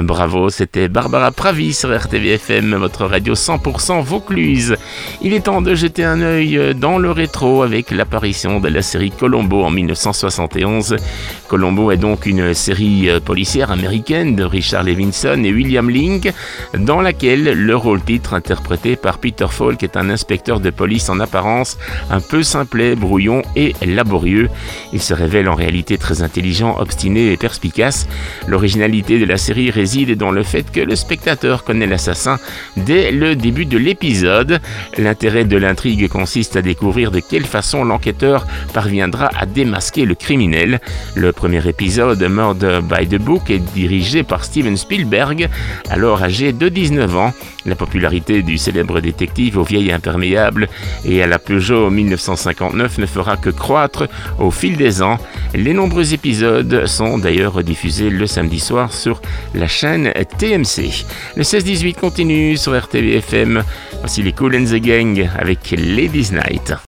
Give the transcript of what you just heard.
Bravo, c'était Barbara Pravi sur RTVFM, votre radio 100% Vaucluse. Il est temps de jeter un œil dans le rétro avec l'apparition de la série Columbo en 1971. Columbo est donc une série policière américaine de Richard Levinson et William Link, dans laquelle le rôle-titre interprété par Peter Falk est un inspecteur de police en apparence un peu simplet, brouillon et laborieux. Il se révèle en réalité très intelligent, obstiné et perspicace. L'originalité de la série réside dans le fait que le spectateur connaît l'assassin dès le début de l'épisode. L'intérêt de l'intrigue consiste à découvrir de quelle façon l'enquêteur parviendra à démasquer le criminel. Le premier épisode, Murder by the Book, est dirigé par Steven Spielberg, alors âgé de 19 ans. La popularité du célèbre détective au vieil imperméable et à la Peugeot 1959 ne fera que croître au fil des ans. Les nombreux épisodes sont d'ailleurs rediffusés le samedi soir sur la chaîne TMC. Le 16-18 continue sur RTVFM. Voici les Kool and the Gang avec Ladies Night.